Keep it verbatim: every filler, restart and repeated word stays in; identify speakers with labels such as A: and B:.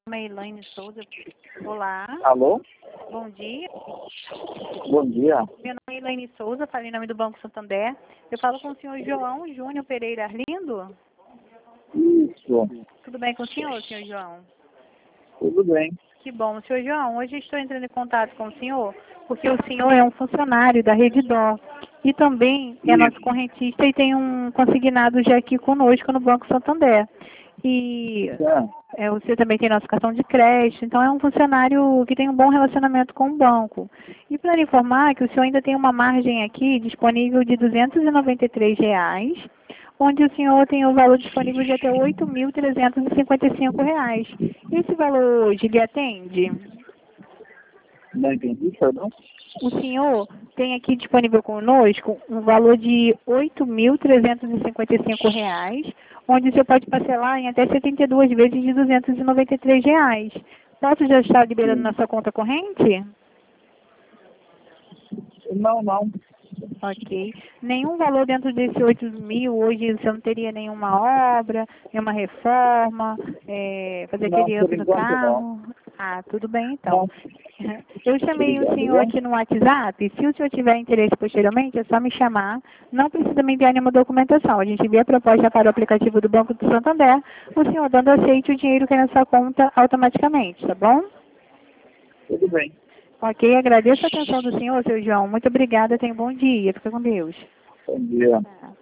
A: Meu nome é Elaine Souza. Olá.
B: Alô?
A: Bom dia.
B: Bom dia.
A: Meu nome é Elaine Souza, falo em nome do Banco Santander. Eu falo com o senhor João Júnior Pereira Arlindo.
B: Isso.
A: Tudo bem com o senhor, senhor João?
B: Tudo bem.
A: Que bom. Senhor João, hoje estou entrando em contato com o senhor porque o senhor é um funcionário da Rede Dó e também é nosso correntista e tem um consignado já aqui conosco no Banco Santander. E
B: É.
A: é, você também tem nosso cartão de crédito, então é um funcionário que tem um bom relacionamento com o banco. E para lhe informar que o senhor ainda tem uma margem aqui disponível de duzentos e noventa e três reais, onde o senhor tem o valor disponível de até oito mil trezentos e cinquenta e cinco reais. Esse valor hoje lhe atende?
B: Não entendi, perdão?
A: O senhor tem aqui disponível conosco um valor de oito mil trezentos e cinquenta e cinco reais, onde o senhor pode parcelar em até setenta e duas vezes de duzentos e noventa e três reais. Posso já estar liberando
B: Sim.
A: na sua conta corrente?
B: Não, não.
A: Ok. Nenhum valor dentro desse oito mil, hoje você não teria nenhuma obra, nenhuma reforma, é, fazer
B: Não,
A: aquele
B: por
A: up no
B: enquanto
A: carro? Ah, tudo bem então.
B: Não.
A: Eu chamei o
B: Obrigado,
A: senhor
B: viu?
A: aqui no WhatsApp. Se o senhor tiver interesse posteriormente, é só me chamar. Não precisa me enviar nenhuma documentação. A gente envia a proposta para o aplicativo do Banco do Santander. O senhor dando aceite, o dinheiro cai na sua conta automaticamente, tá bom?
B: Tudo bem.
A: Ok, agradeço a atenção do senhor, seu João. Muito obrigada, tenha um bom dia. Fica com Deus.
B: Bom dia.
A: Tá.